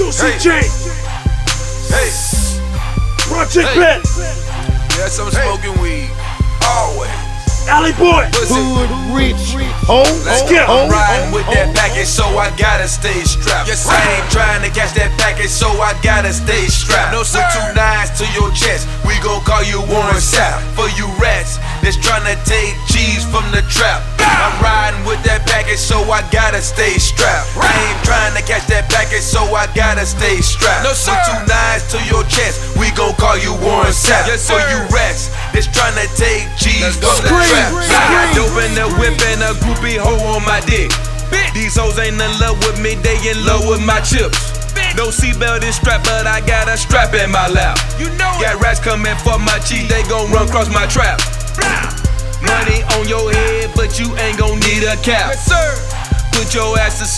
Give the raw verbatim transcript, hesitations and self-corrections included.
Juicy J. Hey. Project Hey. Ben. Yes, I'm smoking weed. Always. Alley Boy. Hood rich, ho, Let's Skip. go. I'm riding with that package, so I gotta stay strapped. Yes, I ain't trying to catch that package, so I gotta stay strapped. No sir. Two nines to your chest, we gon' call you Warren Sapp. For you rats that's trying to take cheese from the trap. I'm riding with that package, so I gotta stay strapped. I ain't trying to catch that package, so I gotta stay strapped. No sir. Two nines to your chest, we gon' call you Warren Sapp. Yes, For sir. you rats that's trying to take cheese from the Scream, trap. scream. I got dope in the whip and a groupie hoe on my dick. These hoes ain't in love with me, they in love with my chips. No seatbelt is strapped, but I got a strap in my lap. You know it. Got rats coming for my cheese, they gon' run across my trap. Money on your head, but you ain't gon' need a cap. Yes, sir. Put your ass to